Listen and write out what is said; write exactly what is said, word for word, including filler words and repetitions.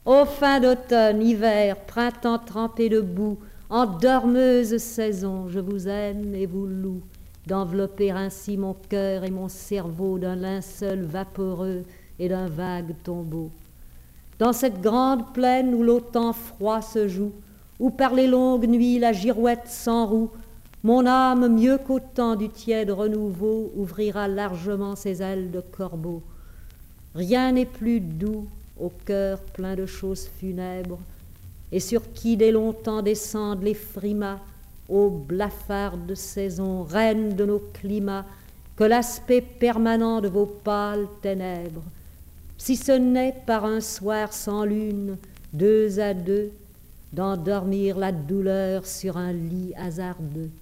Ô fin d'automne, hiver, printemps trempé de boue, en dormeuse saison, je vous aime et vous loue, d'envelopper ainsi mon cœur et mon cerveau d'un linceul vaporeux et d'un vague tombeau. Dans cette grande plaine où l'automne froid se joue, où par les longues nuits la girouette s'enroue, mon âme, mieux qu'au temps du tiède renouveau, ouvrira largement ses ailes de corbeau. Rien n'est plus doux au cœur plein de choses funèbres, et sur qui dès longtemps descendent les frimas, ô blafardes saisons, reines de nos climats, que l'aspect permanent de vos pâles ténèbres. Si ce n'est par un soir sans lune, deux à deux, d'endormir la douleur sur un lit hasardeux.